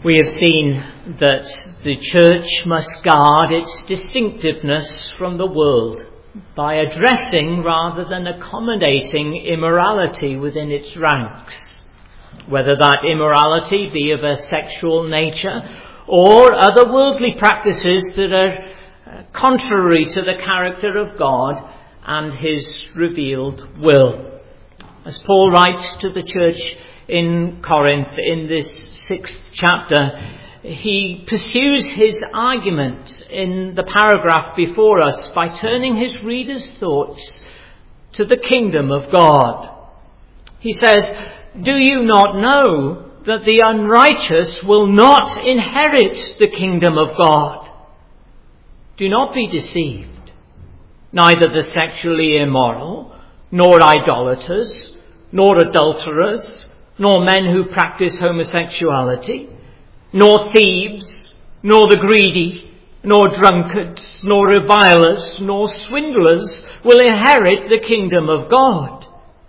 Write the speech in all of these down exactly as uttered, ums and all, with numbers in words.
We have seen that the church must guard its distinctiveness from the world by addressing rather than accommodating immorality within its ranks, whether that immorality be of a sexual nature or other worldly practices that are contrary to the character of God and his revealed will. As Paul writes to the church in Corinth in this sixth chapter, he pursues his argument in the paragraph before us by turning his readers' thoughts to the kingdom of God. He says, "Do you not know that the unrighteous will not inherit the kingdom of God? Do not be deceived. Neither the sexually immoral, nor idolaters, nor adulterers, nor men who practice homosexuality, nor thieves, nor the greedy, nor drunkards, nor revilers, nor swindlers will inherit the kingdom of God.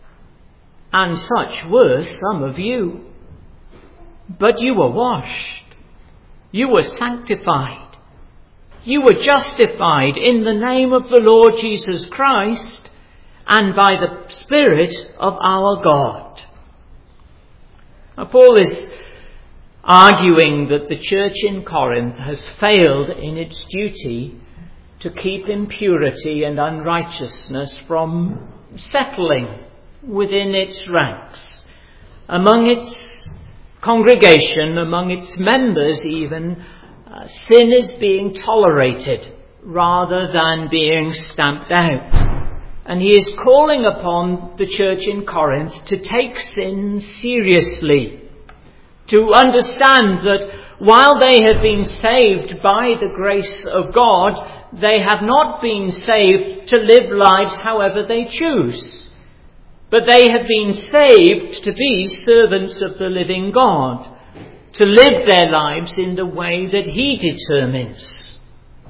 And such were some of you. But you were washed, you were sanctified, you were justified in the name of the Lord Jesus Christ and by the Spirit of our God." Now, Paul is arguing that the church in Corinth has failed in its duty to keep impurity and unrighteousness from settling within its ranks, among its congregation, among its members even. uh, sin is being tolerated rather than being stamped out. And he is calling upon the church in Corinth to take sin seriously, to understand that while they have been saved by the grace of God, they have not been saved to live lives however they choose. But they have been saved to be servants of the living God, to live their lives in the way that he determines.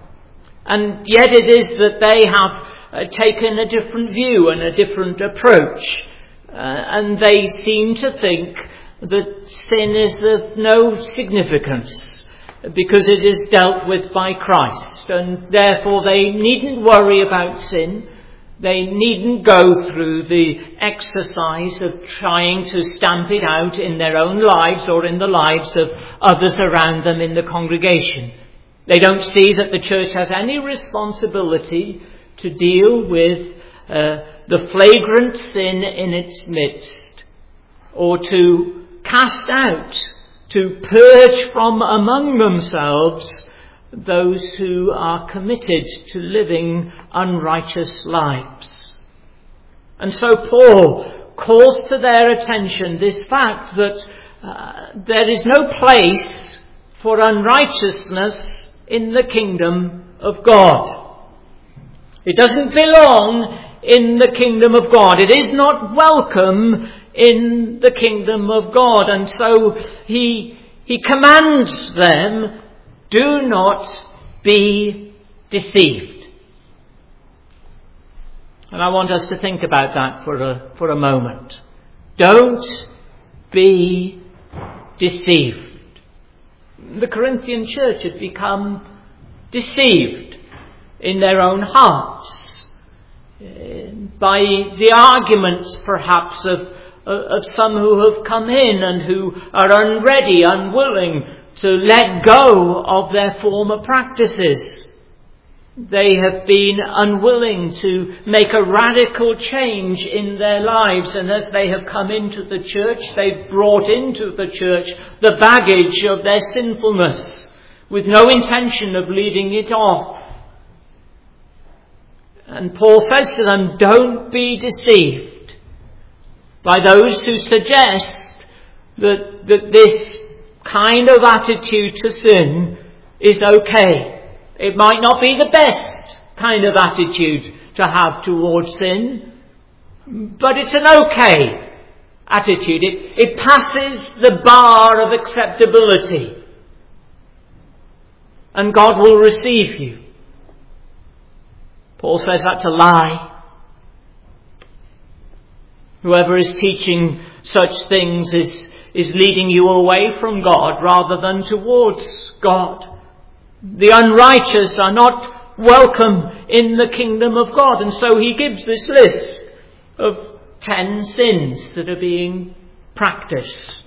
And yet it is that they have uh, taken a different view and a different approach. Uh, and they seem to think that sin is of no significance because it is dealt with by Christ. And therefore they needn't worry about sin. They needn't go through the exercise of trying to stamp it out in their own lives or in the lives of others around them in the congregation. They don't see that the church has any responsibility to deal with uh, the flagrant sin in its midst, or to cast out, to purge from among themselves those who are committed to living unrighteous lives. And so Paul calls to their attention this fact that uh, there is no place for unrighteousness in the kingdom of God. It doesn't belong in the kingdom of God. It is not welcome in the kingdom of God. And so he, he commands them, do not be deceived. And I want us to think about that for a, for a moment. Don't be deceived. The Corinthian church had become deceived in their own hearts by the arguments perhaps of, of some who have come in and who are unready, unwilling to let go of their former practices. They have been unwilling to make a radical change in their lives, and as they have come into the church, they've brought into the church the baggage of their sinfulness with no intention of leaving it off. And Paul says to them, don't be deceived by those who suggest that, that this kind of attitude to sin is okay. It might not be the best kind of attitude to have towards sin, but it's an okay attitude. It, it passes the bar of acceptability, and God will receive you. Paul says that's a lie. Whoever is teaching such things is is leading you away from God rather than towards God. The unrighteous are not welcome in the kingdom of God. And so he gives this list of ten sins that are being practiced.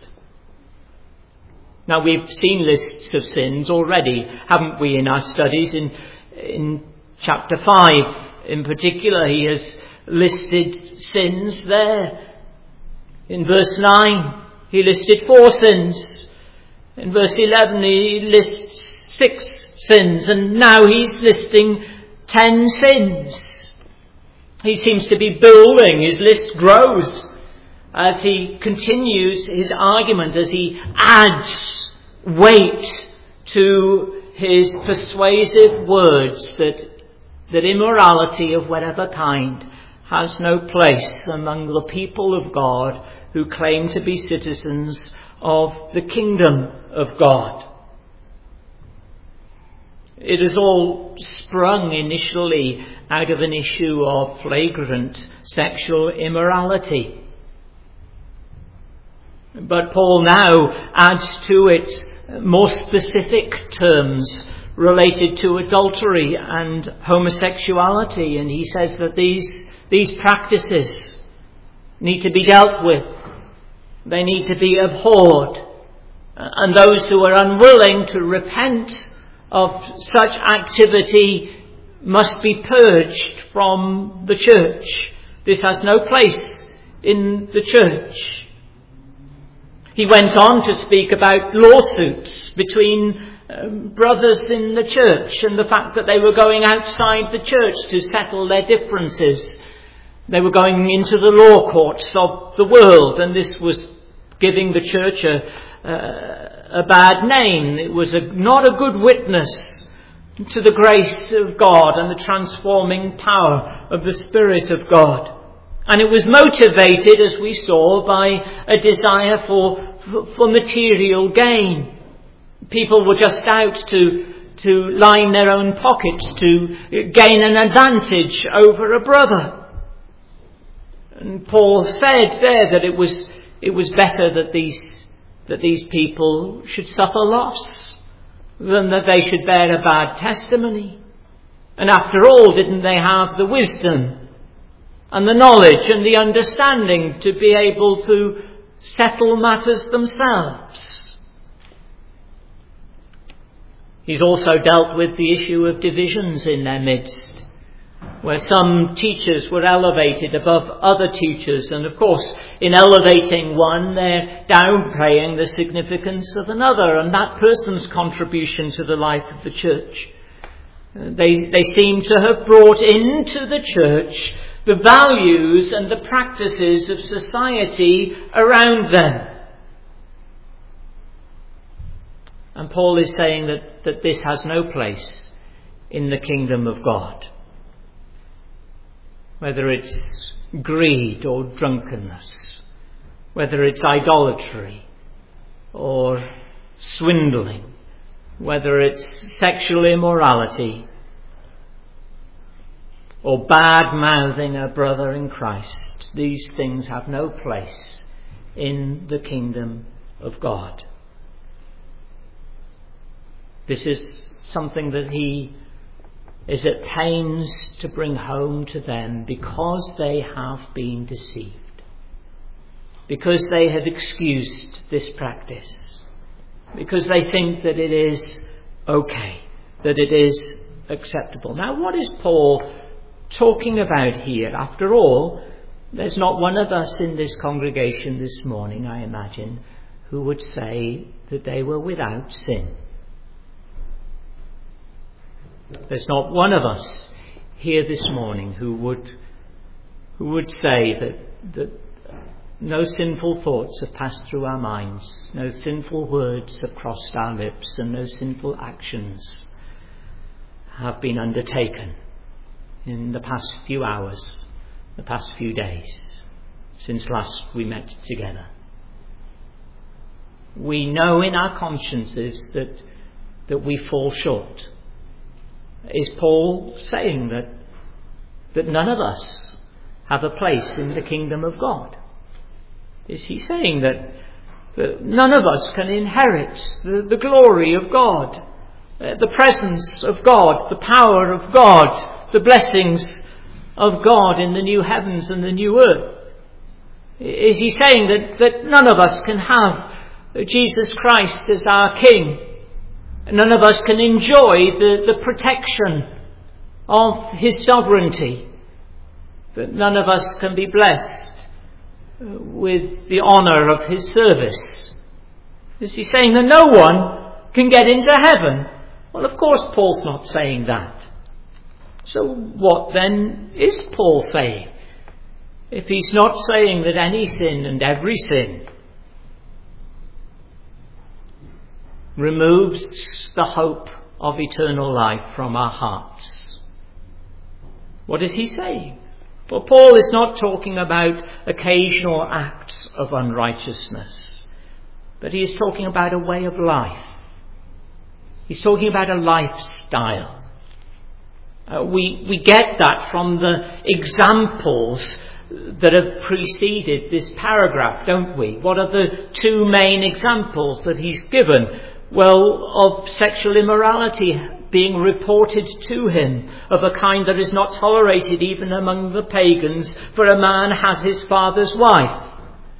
Now, we've seen lists of sins already, haven't we, in our studies? In, in chapter five, in particular, he has listed sins there. In verse nine, he listed four sins. In verse eleven, he lists six sins. And now he's listing ten sins. He seems to be building. His list grows as he continues his argument, as he adds weight to his persuasive words that, that immorality of whatever kind has no place among the people of God who claim to be citizens of the kingdom of God. It has all sprung initially out of an issue of flagrant sexual immorality. But Paul now adds to it more specific terms related to adultery and homosexuality, and he says that these, these practices need to be dealt with. They need to be abhorred. And those who are unwilling to repent of such activity must be purged from the church. This has no place in the church. He went on to speak about lawsuits between um, brothers in the church and the fact that they were going outside the church to settle their differences. They were going into the law courts of the world, and this was giving the church a, a, a bad name. It was a, not a good witness to the grace of God and the transforming power of the Spirit of God. And it was motivated, as we saw, by a desire for, for, for material gain. People were just out to, to line their own pockets, to gain an advantage over a brother. And Paul said there that it was it was better that these that these people should suffer loss than that they should bear a bad testimony. And after all, didn't they have the wisdom and the knowledge and the understanding to be able to settle matters themselves? He's also dealt with the issue of divisions in their midst, where some teachers were elevated above other teachers, and of course in elevating one they're downplaying the significance of another and that person's contribution to the life of the church. They, they seem to have brought into the church the values and the practices of society around them. And Paul is saying that, that this has no place in the kingdom of God. Whether it's greed or drunkenness, whether it's idolatry or swindling, whether it's sexual immorality or bad-mouthing a brother in Christ, these things have no place in the kingdom of God. This is something that he is at pains to bring home to them because they have been deceived, because they have excused this practice, because they think that it is okay, that it is acceptable. Now, what is Paul talking about here? After all, there's not one of us in this congregation this morning, I imagine, who would say that they were without sin. There's not one of us here this morning who would who would say that, that no sinful thoughts have passed through our minds, no sinful words have crossed our lips, and no sinful actions have been undertaken in the past few hours, the past few days, since last we met together. We know in our consciences that, that we fall short. Is Paul saying that, that none of us have a place in the kingdom of God? Is he saying that, that none of us can inherit the, the glory of God, uh, the presence of God, the power of God, the blessings of God in the new heavens and the new earth. Is he saying that, that none of us can have Jesus Christ as our King? None of us can enjoy the, the protection of his sovereignty? That none of us can be blessed with the honour of his service? Is he saying that no one can get into heaven? Well, of course Paul's not saying that. So what then is Paul saying? If he's not saying that any sin and every sin removes the hope of eternal life from our hearts, what is he saying? Well, Paul is not talking about occasional acts of unrighteousness, but he is talking about a way of life. He's talking about a lifestyle. Uh, we, we get that from the examples that have preceded this paragraph, don't we? What are the two main examples that he's given? Well, of sexual immorality being reported to him, of a kind that is not tolerated even among the pagans, for a man has his father's wife.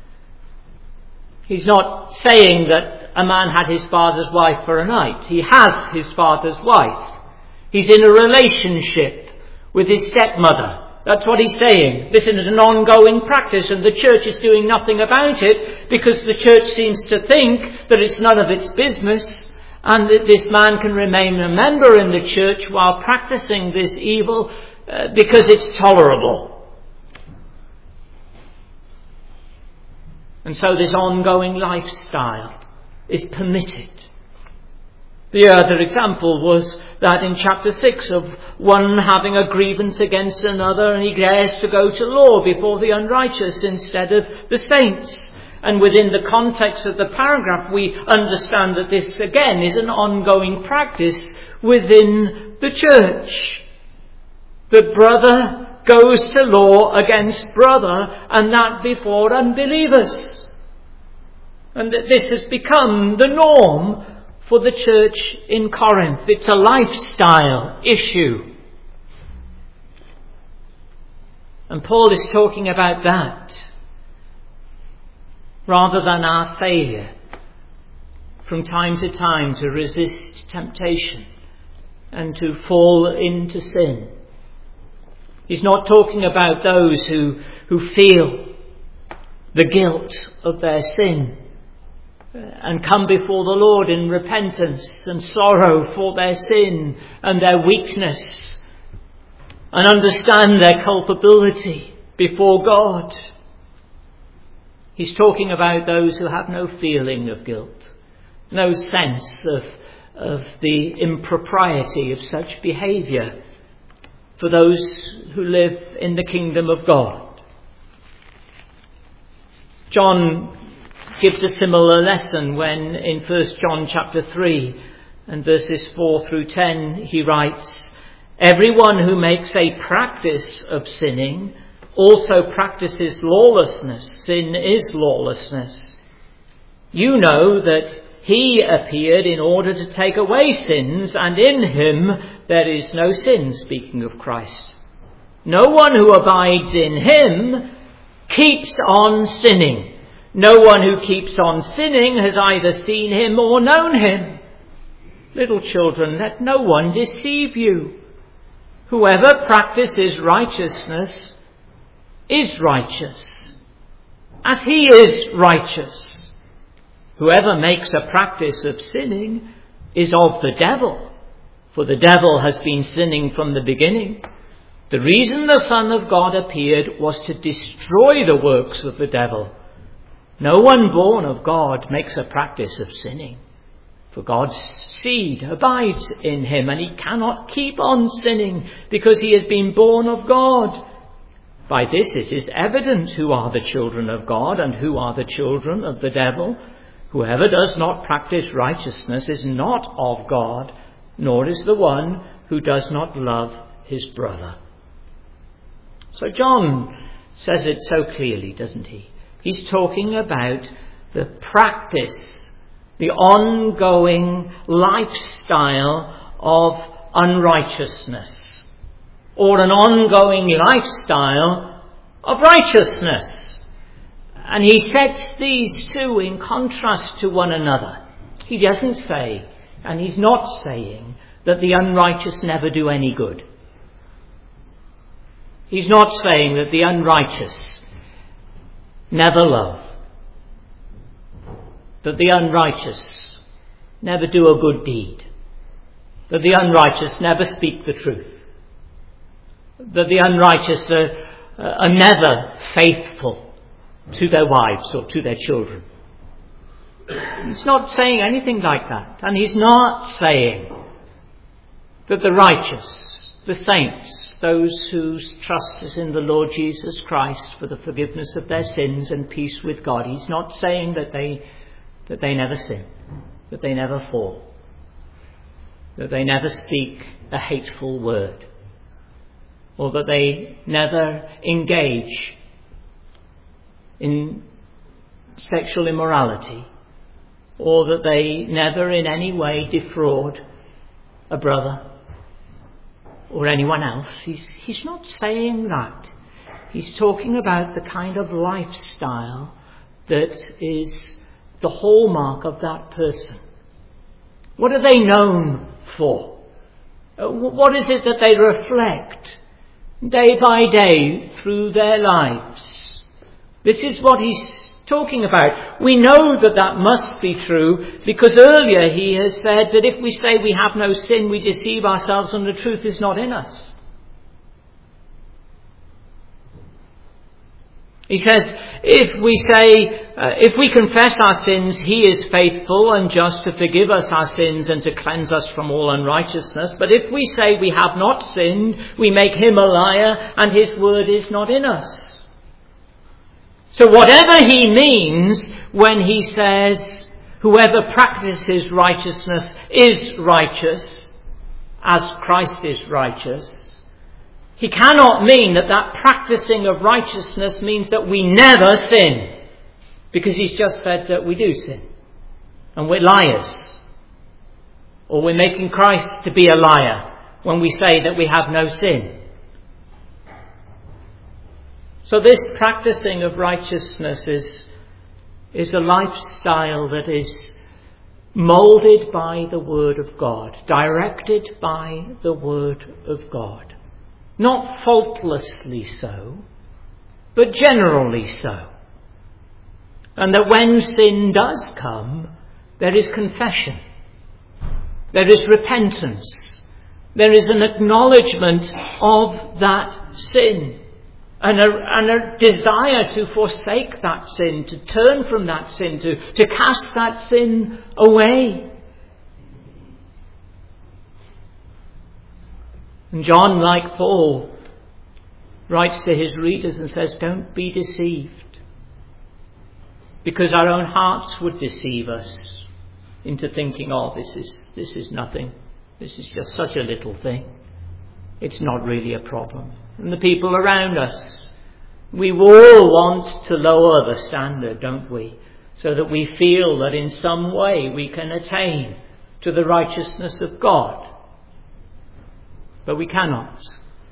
He's not saying that a man had his father's wife for a night. He has his father's wife. He's in a relationship with his stepmother. That's what he's saying. This is an ongoing practice, and the church is doing nothing about it because the church seems to think that it's none of its business, and that this man can remain a member in the church while practicing this evil uh, because it's tolerable. And so this ongoing lifestyle is permitted. The other example was that in chapter six of one having a grievance against another, and he dares to go to law before the unrighteous instead of the saints. And within the context of the paragraph, we understand that this again is an ongoing practice within the church. The brother goes to law against brother, and that before unbelievers. And that this has become the norm for the church in Corinth. It's a lifestyle issue. And Paul is talking about that, rather than our failure from time to time to resist temptation and to fall into sin. He's not talking about those who, who feel the guilt of their sin and come before the Lord in repentance and sorrow for their sin and their weakness, and understand their culpability before God. He's talking about those who have no feeling of guilt, no sense of, of the impropriety of such behaviour for those who live in the kingdom of God. John gives a similar lesson when in First John chapter three and verses four through ten he writes, "Everyone who makes a practice of sinning also practices lawlessness. Sin is lawlessness. You know that he appeared in order to take away sins, and in him there is no sin," speaking of Christ. "No one who abides in him keeps on sinning. No one who keeps on sinning has either seen him or known him. Little children, let no one deceive you. Whoever practices righteousness is righteous, as he is righteous. Whoever makes a practice of sinning is of the devil, for the devil has been sinning from the beginning. The reason the Son of God appeared was to destroy the works of the devil. No one born of God makes a practice of sinning, for God's seed abides in him, and he cannot keep on sinning because he has been born of God. By this it is evident who are the children of God and who are the children of the devil. Whoever does not practice righteousness is not of God, nor is the one who does not love his brother." So John says it so clearly, doesn't he? He's talking about the practice, the ongoing lifestyle of unrighteousness, or an ongoing lifestyle of righteousness. And he sets these two in contrast to one another. He doesn't say, and he's not saying, that the unrighteous never do any good. He's not saying that the unrighteous never love, that the unrighteous never do a good deed, that the unrighteous never speak the truth, that the unrighteous are, are never faithful to their wives or to their children. He's not saying anything like that. And he's not saying that the righteous, the saints, those whose trust is in the Lord Jesus Christ for the forgiveness of their sins and peace with God, he's not saying that they that they never sin, that they never fall, that they never speak a hateful word, or that they never engage in sexual immorality, or that they never in any way defraud a brother or anyone else. He's, he's not saying that. He's talking about the kind of lifestyle that is the hallmark of that person. What are they known for? What is it that they reflect day by day through their lives? This is what he's talking about. We know that that must be true because earlier he has said that if we say we have no sin, we deceive ourselves and the truth is not in us. He says, if we say, uh, if we confess our sins, he is faithful and just to forgive us our sins and to cleanse us from all unrighteousness. But if we say we have not sinned, we make him a liar and his word is not in us. So whatever he means when he says, whoever practices righteousness is righteous, as Christ is righteous, he cannot mean that that practicing of righteousness means that we never sin, because he's just said that we do sin, and we're liars, or we're making Christ to be a liar when we say that we have no sin. So this practicing of righteousness is, is a lifestyle that is moulded by the Word of God, directed by the Word of God. Not faultlessly so, but generally so. And that when sin does come, there is confession, there is repentance, there is an acknowledgement of that sin. And a, and a desire to forsake that sin, to turn from that sin, to, to cast that sin away. And John, like Paul, writes to his readers and says, don't be deceived. Because our own hearts would deceive us into thinking, oh, this is, this is nothing. This is just such a little thing. It's not really a problem. And the people around us, we all want to lower the standard, don't we? So that we feel that in some way we can attain to the righteousness of God. But we cannot.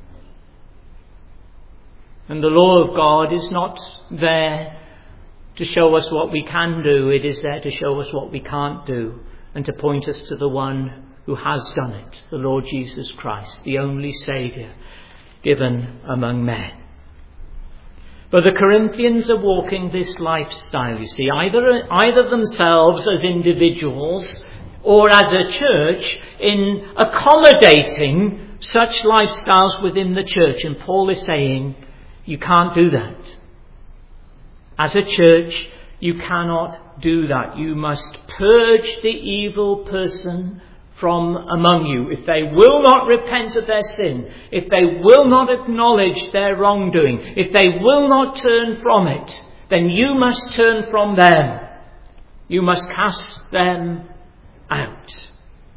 And the law of God is not there to show us what we can do. It is there to show us what we can't do and to point us to the one who has done it, the Lord Jesus Christ, the only Saviour given among men. But the Corinthians are walking this lifestyle, you see, either, either themselves as individuals or as a church in accommodating such lifestyles within the church. And Paul is saying, you can't do that. As a church, you cannot do that. You must purge the evil person from among you. If they will not repent of their sin, if they will not acknowledge their wrongdoing, if they will not turn from it, then you must turn from them. You must cast them out.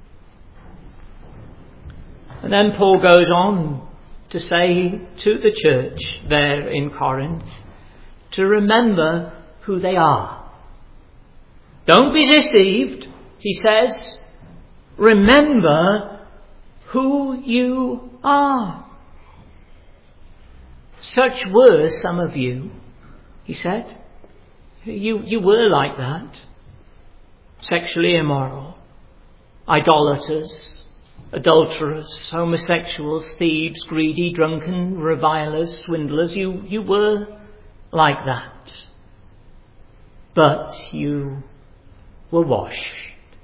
And then Paul goes on to say to the church there in Corinth to remember who they are. Don't be deceived, he says. Remember who you are. Such were some of you, he said. You, you were like that. Sexually immoral, idolaters, adulterers, homosexuals, thieves, greedy, drunken, revilers, swindlers. You, you were like that. But you were washed.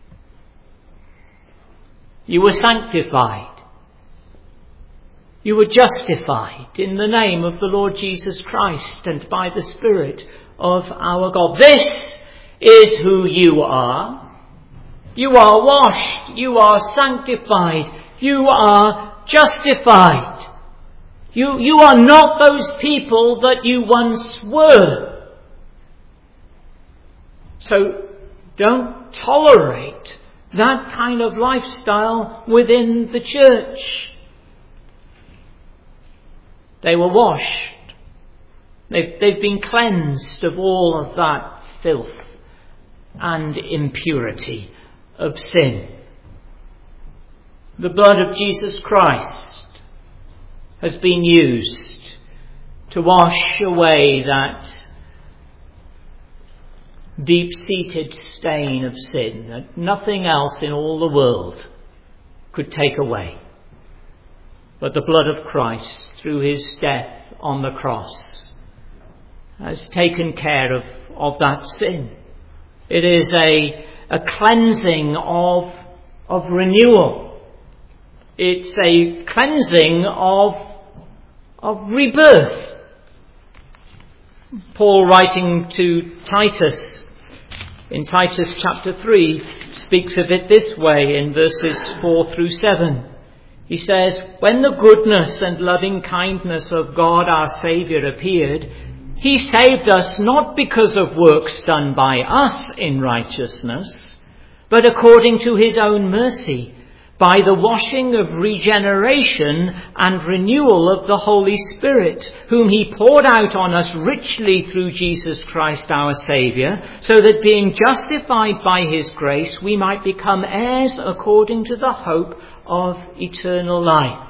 You were sanctified. You were justified in the name of the Lord Jesus Christ and by the Spirit of our God. This is who you are. You are washed. You are sanctified. You are justified. You, you are not those people that you once were. So don't tolerate that kind of lifestyle within the church. They were washed. They've, they've been cleansed of all of that filth and impurity of sin. The blood of Jesus Christ has been used to wash away that deep-seated stain of sin that nothing else in all the world could take away. But the blood of Christ, through his death on the cross, has taken care of, of that sin. It is a, a cleansing of, of renewal. It's a cleansing of, of rebirth. Paul, writing to Titus, in Titus chapter three, speaks of it this way in verses four through seven. He says, "When the goodness and loving kindness of God our Saviour appeared, he saved us not because of works done by us in righteousness, but according to his own mercy, by the washing of regeneration and renewal of the Holy Spirit, whom he poured out on us richly through Jesus Christ our Saviour, so that being justified by his grace, we might become heirs according to the hope of eternal life."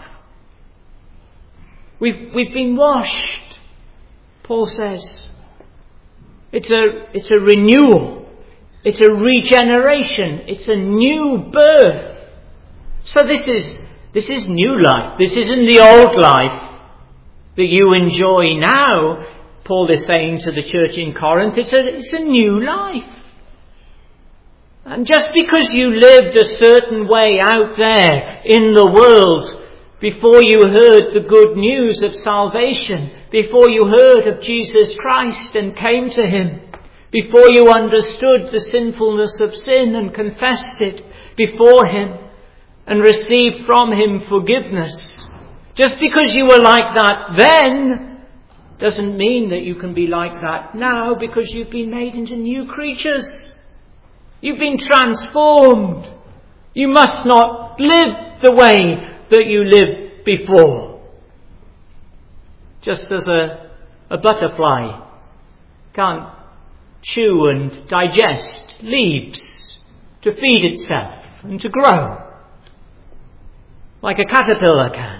We've, we've been washed, Paul says. It's a, it's a renewal. It's a regeneration. It's a new birth. So this is, this is new life. This isn't the old life that you enjoy now, Paul is saying to the church in Corinth. It's a, it's a new life. And just because you lived a certain way out there in the world before you heard the good news of salvation, before you heard of Jesus Christ and came to him, before you understood the sinfulness of sin and confessed it before him and received from him forgiveness, just because you were like that then doesn't mean that you can be like that now, because you've been made into new creatures. You've been transformed. You must not live the way that you lived before. Just as a, a butterfly can't chew and digest leaves to feed itself and to grow, like a caterpillar can.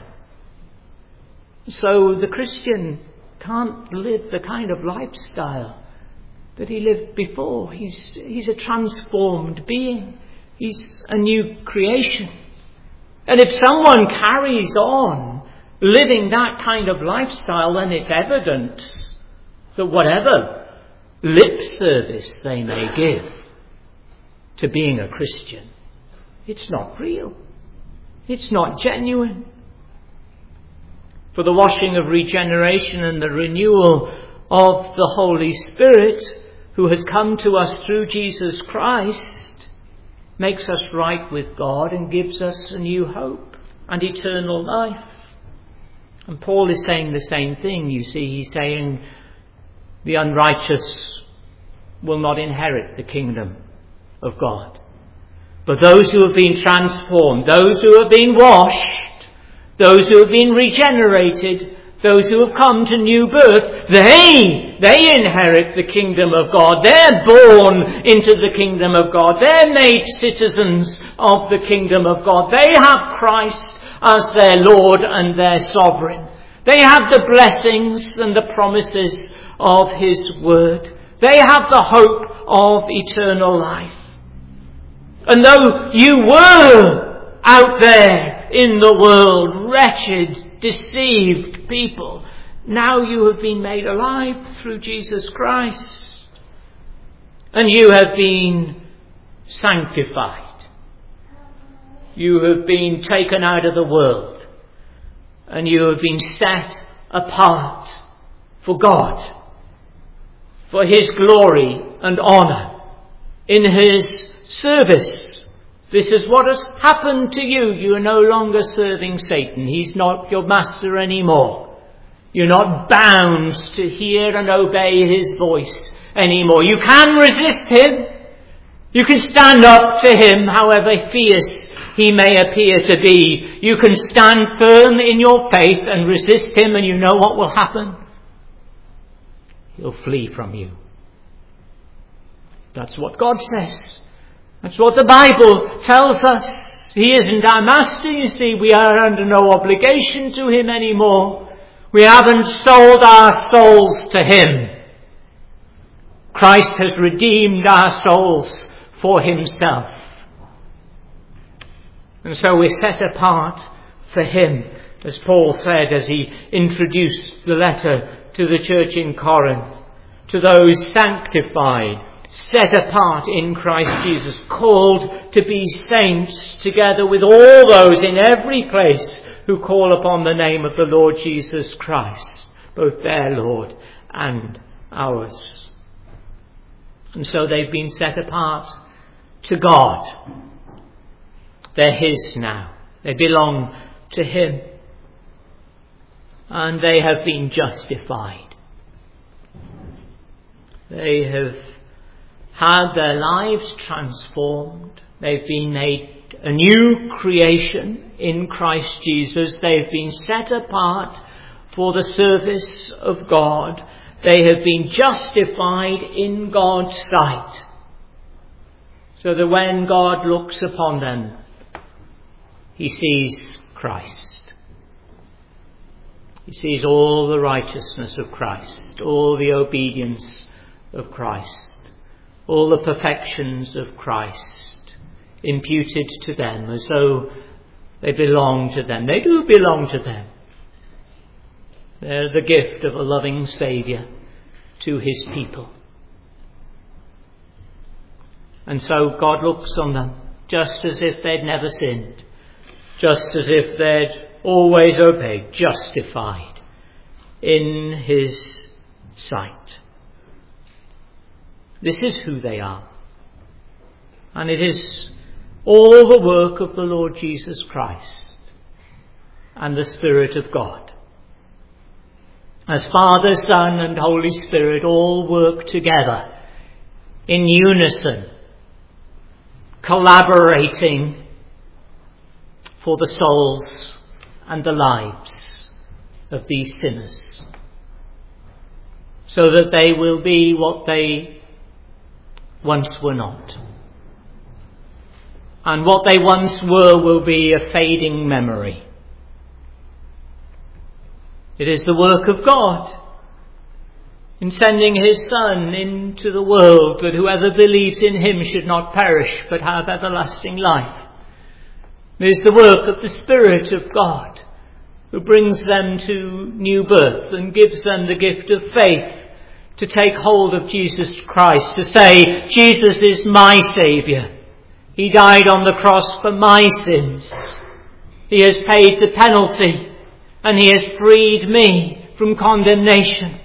So the Christian can't live the kind of lifestyle that he lived before. He's, he's a transformed being. He's a new creation. And if someone carries on living that kind of lifestyle, then it's evident that whatever lip service they may give to being a Christian, it's not real. It's not genuine. For the washing of regeneration and the renewal of the Holy Spirit, who has come to us through Jesus Christ, makes us right with God and gives us a new hope and eternal life. And Paul is saying the same thing. You see, he's saying the unrighteous will not inherit the kingdom of God. But those who have been transformed, those who have been washed, those who have been regenerated, those who have come to new birth, they, they inherit the kingdom of God. They're born into the kingdom of God. They're made citizens of the kingdom of God. They have Christ as their Lord and their sovereign. They have the blessings and the promises of his word. They have the hope of eternal life. And though you were out there in the world, wretched, deceived people, now you have been made alive through Jesus Christ. And you have been sanctified. You have been taken out of the world. And you have been set apart for God, for his glory and honour, in his service. This is what has happened to you. You are no longer serving Satan. He's not your master anymore. You're not bound to hear and obey his voice anymore. You can resist him. You can stand up to him, however fierce he may appear to be. You can stand firm in your faith and resist him, and you know what will happen. He'll flee from you. That's what God says. That's what the Bible tells us. He isn't our master, you see. We are under no obligation to him anymore. We haven't sold our souls to him. Christ has redeemed our souls for himself. And so we're set apart for him, as Paul said as he introduced the letter to the church in Corinth, to those sanctified, set apart in Christ Jesus, called to be saints, together with all those in every place who call upon the name of the Lord Jesus Christ, both their Lord and ours. And so they've been set apart to God. They're his now. They belong to him. And they have been justified. They have had their lives transformed. They've been made a new creation in Christ Jesus. They've been set apart for the service of God. They have been justified in God's sight, so that when God looks upon them, he sees Christ. He sees all the righteousness of Christ, all the obedience of Christ, all the perfections of Christ imputed to them as though they belong to them. They do belong to them. They're the gift of a loving Saviour to his people. And so God looks on them just as if they'd never sinned, just as if they'd always obeyed, justified in his sight. This is who they are. And it is all the work of the Lord Jesus Christ and the Spirit of God. As Father, Son and Holy Spirit all work together in unison, collaborating for the souls and the lives of these sinners, so that they will be what they once were not. And what they once were will be a fading memory. It is the work of God in sending his Son into the world, that whoever believes in him should not perish but have everlasting life. It is the work of the Spirit of God who brings them to new birth and gives them the gift of faith to take hold of Jesus Christ, to say, Jesus is my Saviour. He died on the cross for my sins. He has paid the penalty and he has freed me from condemnation.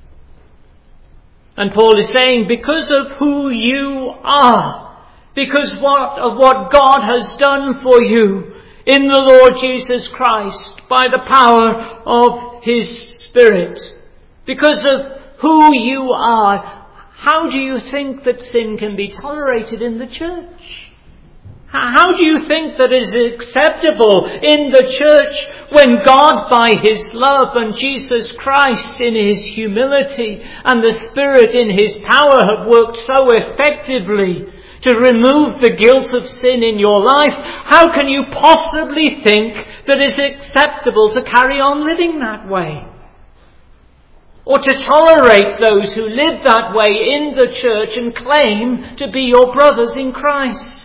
And Paul is saying, because of who you are, because what, of what God has done for you in the Lord Jesus Christ by the power of his Spirit, because of who you are, how do you think that sin can be tolerated in the church? How do you think that it is acceptable in the church when God, by his love, and Jesus Christ in his humility, and the Spirit in his power have worked so effectively to remove the guilt of sin in your life? How can you possibly think that it is acceptable to carry on living that way? Or to tolerate those who live that way in the church and claim to be your brothers in Christ?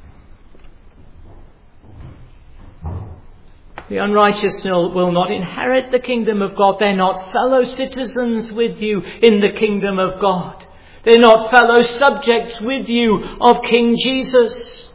The unrighteous will not inherit the kingdom of God. They're not fellow citizens with you in the kingdom of God. They're not fellow subjects with you of King Jesus.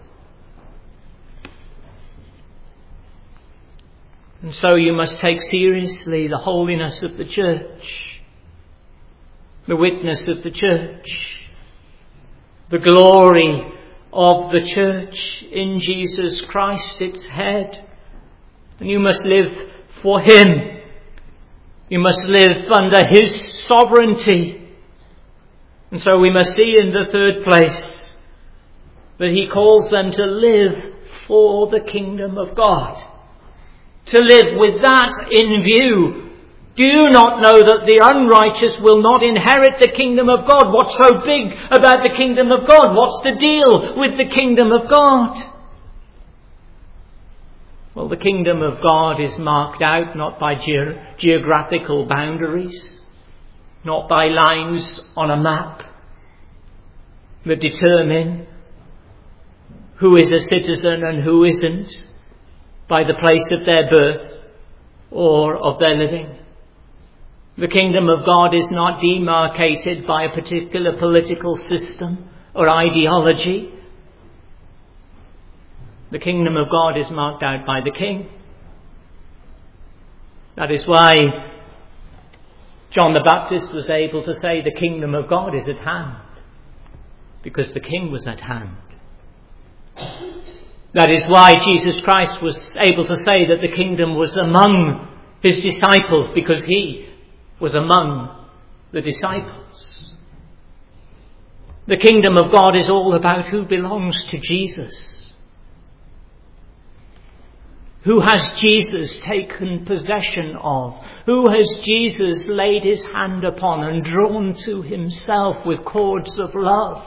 And so you must take seriously the holiness of the church, the witness of the church, the glory of the church in Jesus Christ, its head. And you must live for him. You must live under his sovereignty. And so we must see in the third place that he calls them to live for the kingdom of God. To live with that in view. Do you not know that the unrighteous will not inherit the kingdom of God? What's so big about the kingdom of God? What's the deal with the kingdom of God? Well, the kingdom of God is marked out not by ge- geographical boundaries, not by lines on a map that determine who is a citizen and who isn't by the place of their birth or of their living. The kingdom of God is not demarcated by a particular political system or ideology. The kingdom of God is marked out by the King. That is why John the Baptist was able to say the kingdom of God is at hand, because the King was at hand. That is why Jesus Christ was able to say that the kingdom was among his disciples, because he was among the disciples. The kingdom of God is all about who belongs to Jesus. Who has Jesus taken possession of? Who has Jesus laid his hand upon and drawn to himself with cords of love?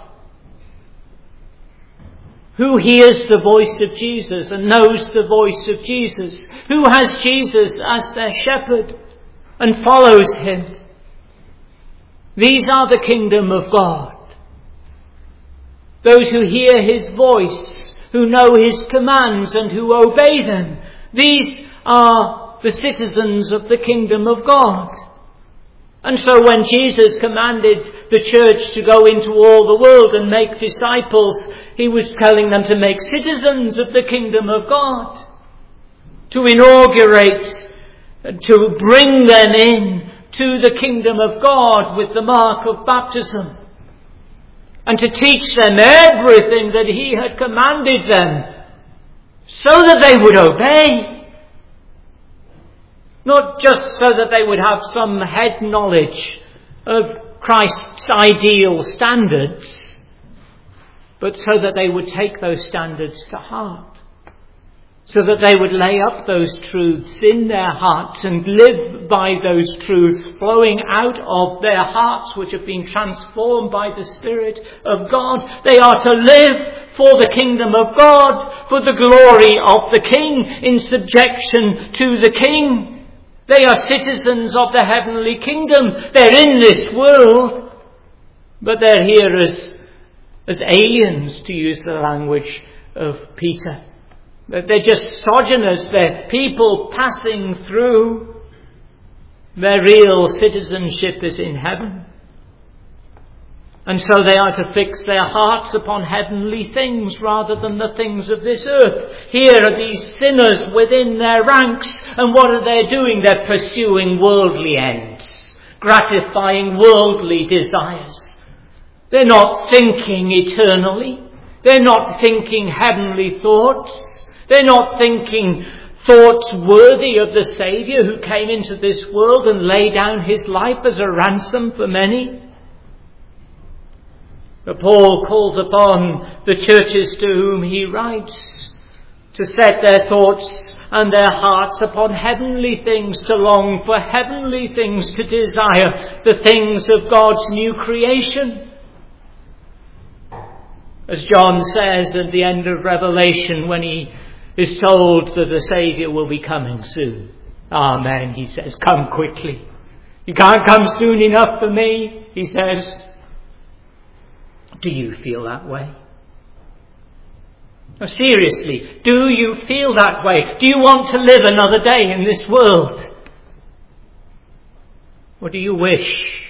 Who hears the voice of Jesus and knows the voice of Jesus? Who has Jesus as their shepherd and follows him? These are the kingdom of God. Those who hear his voice, who know his commands and who obey them. These are the citizens of the kingdom of God. And so when Jesus commanded the church to go into all the world and make disciples, he was telling them to make citizens of the kingdom of God. To inaugurate, to bring them in to the kingdom of God with the mark of baptism. And to teach them everything that he had commanded them, so that they would obey. Not just so that they would have some head knowledge of Christ's ideal standards, but so that they would take those standards to heart. So that they would lay up those truths in their hearts and live by those truths flowing out of their hearts, which have been transformed by the Spirit of God. They are to live for the kingdom of God, for the glory of the King, in subjection to the King. They are citizens of the heavenly kingdom. They're in this world, but they're here as, as aliens, to use the language of Peter. They're just sojourners, they're people passing through. Their real citizenship is in heaven. And so they are to fix their hearts upon heavenly things rather than the things of this earth. Here are these sinners within their ranks, and what are they doing? They're pursuing worldly ends, gratifying worldly desires. They're not thinking eternally. They're not thinking heavenly thoughts. They're not thinking thoughts worthy of the Saviour who came into this world and laid down his life as a ransom for many. But Paul calls upon the churches to whom he writes to set their thoughts and their hearts upon heavenly things, to long for heavenly things, to desire the things of God's new creation. As John says at the end of Revelation, when he is told that the Saviour will be coming soon. Amen, he says, come quickly. You can't come soon enough for me, he says. Do you feel that way? No, seriously, do you feel that way? Do you want to live another day in this world? Or do you wish,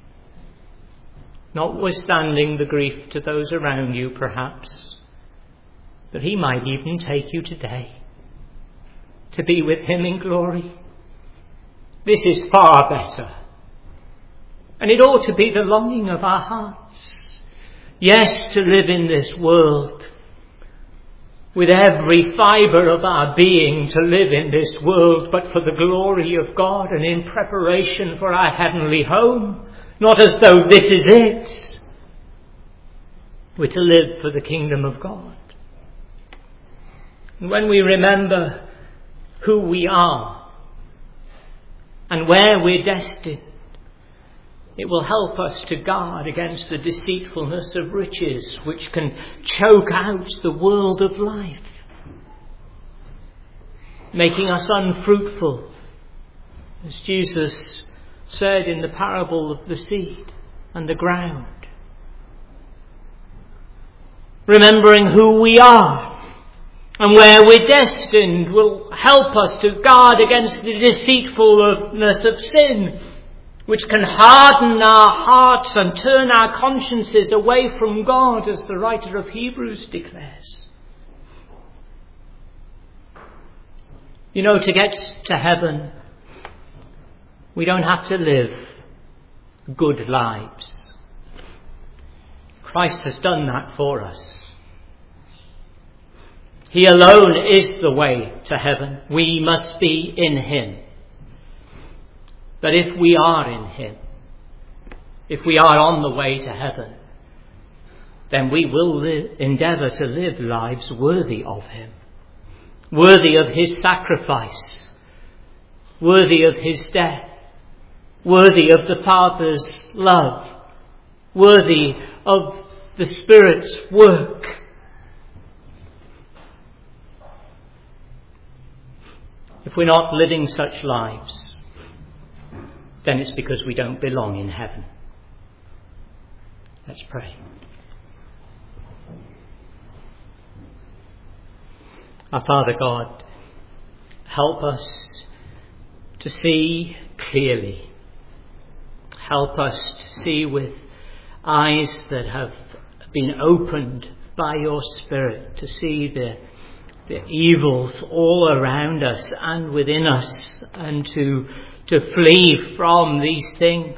notwithstanding the grief to those around you perhaps, that he might even take you today to be with him in glory? This is far better. And it ought to be the longing of our hearts. Yes, to live in this world with every fibre of our being, to live in this world, but for the glory of God and in preparation for our heavenly home, not as though this is it. We're to live for the kingdom of God. And when we remember who we are and where we're destined, it will help us to guard against the deceitfulness of riches, which can choke out the world of life, making us unfruitful, as Jesus said in the parable of the seed and the ground. Remembering who we are and where we're destined will help us to guard against the deceitfulness of sin, which can harden our hearts and turn our consciences away from God, as the writer of Hebrews declares. You know, to get to heaven, we don't have to live good lives. Christ has done that for us. He alone is the way to heaven. We must be in him. But if we are in him, if we are on the way to heaven, then we will live, endeavour to live lives worthy of him, worthy of his sacrifice, worthy of his death, worthy of the Father's love, worthy of the Spirit's work. If we're not living such lives, then it's because we don't belong in heaven. Let's pray. Our Father God, help us to see clearly. Help us to see with eyes that have been opened by your Spirit, to see the, the evils all around us and within us, and to to flee from these things.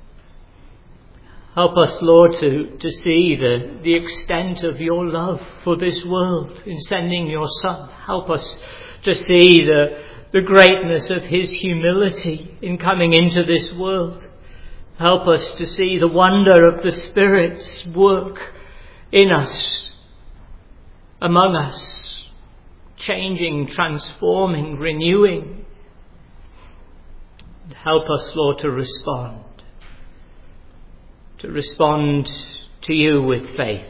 Help us, Lord, to, to see the, the extent of your love for this world in sending your Son. Help us to see the, the greatness of his humility in coming into this world. Help us to see the wonder of the Spirit's work in us, among us, changing, transforming, renewing. Help us, Lord, to respond. To respond to you with faith.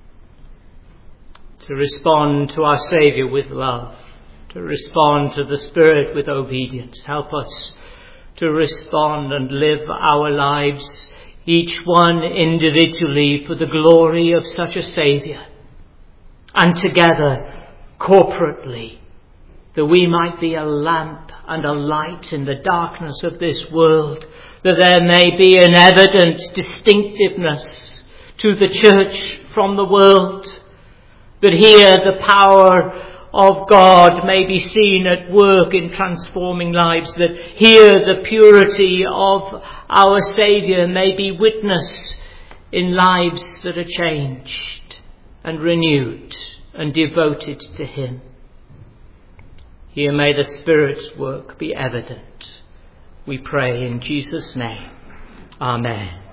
To respond to our Saviour with love. To respond to the Spirit with obedience. Help us to respond and live our lives, each one individually, for the glory of such a Saviour. And together, corporately, that we might be a lamp and a light in the darkness of this world, that there may be an evident distinctiveness to the church from the world, that here the power of God may be seen at work in transforming lives, that here the purity of our Saviour may be witnessed in lives that are changed and renewed and devoted to him. Here may the Spirit's work be evident. We pray in Jesus' name. Amen.